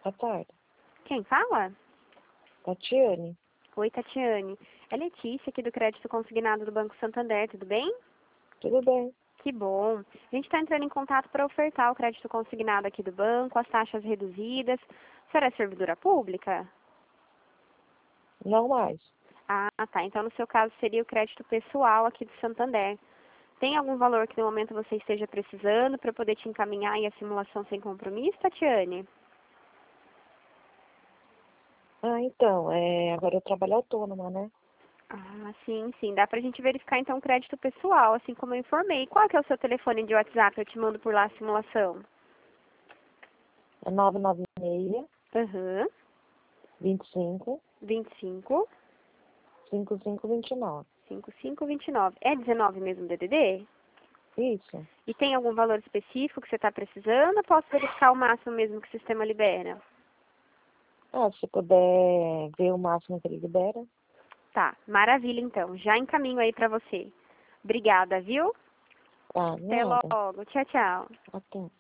Boa tarde. Quem fala? Tatiane? Oi, Tatiane. É Letícia aqui do Crédito Consignado do Banco Santander, tudo bem? Tudo bem? Que bom. A gente está entrando em contato para ofertar o crédito consignado aqui do banco, as taxas reduzidas. A senhora é servidora pública? Não mais. Ah, tá. Então, no seu caso, seria o crédito pessoal aqui do Santander. Tem algum valor que no momento você esteja precisando para eu poder te encaminhar aí a simulação sem compromisso, Tatiane? Então, agora eu trabalho autônoma, né? Ah, sim, sim. Dá pra gente verificar então o crédito pessoal, assim como eu informei. Qual que é o seu telefone de WhatsApp? Eu te mando por lá a simulação. É 996 Aham. 25 25 5529. 5529. É 19 mesmo DDD? Isso. E tem algum valor específico que você está precisando? Ou posso verificar o máximo mesmo que o sistema libera? Se puder ver o máximo que ele libera. Tá, maravilha então. Já encaminho aí pra você. Obrigada, viu? Tá, Até nada. logo. Tchau, tchau. Até.